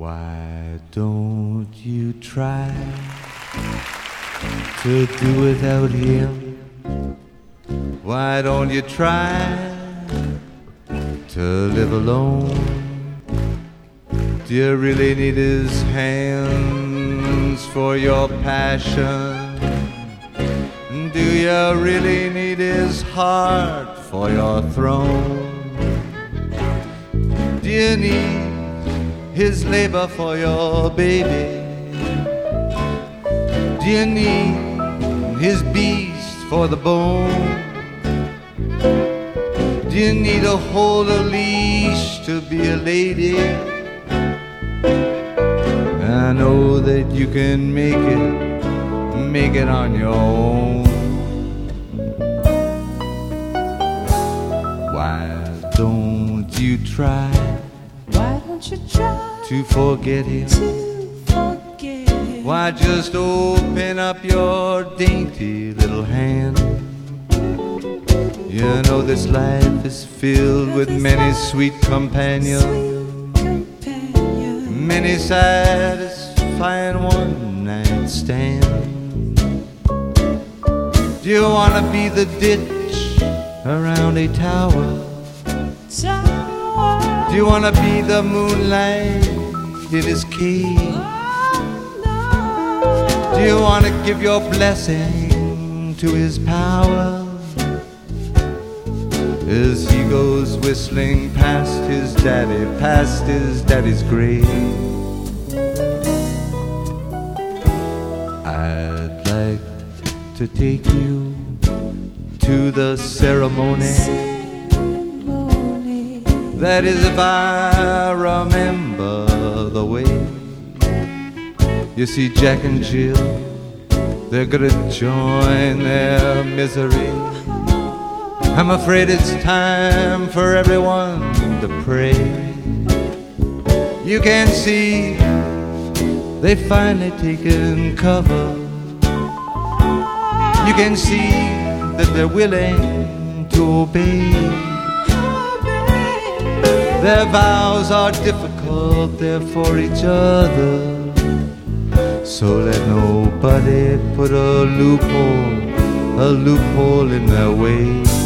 Why don't you try to do without him? Why don't you try to live alone? Do you really need his hands for your passion? Do you really need his heart for your throne? Do you need his labor for your baby? Do you need his beast for the bone? Do you need to hold a leash to be a lady? I know that you can make it on your own. Why don't you try? Why don't you try to forget him? Why just open up your dainty little hand? You know this life is filled with many sweet companions, many satisfying one-night stands. Do you want to be the ditch around a tower? Do you want to be the moonlight in his cave? Do you want to give your blessing to his power as he goes whistling past his daddy's grave? I'd like to take you to the ceremony. That is if I remember the way. You see, Jack and Jill, they're gonna join their misery. I'm afraid it's time for everyone to pray. You can see they've finally taken cover. You can see that they're willing to obey. Their vows are difficult, they're for each other. So let nobody put a loophole in their way.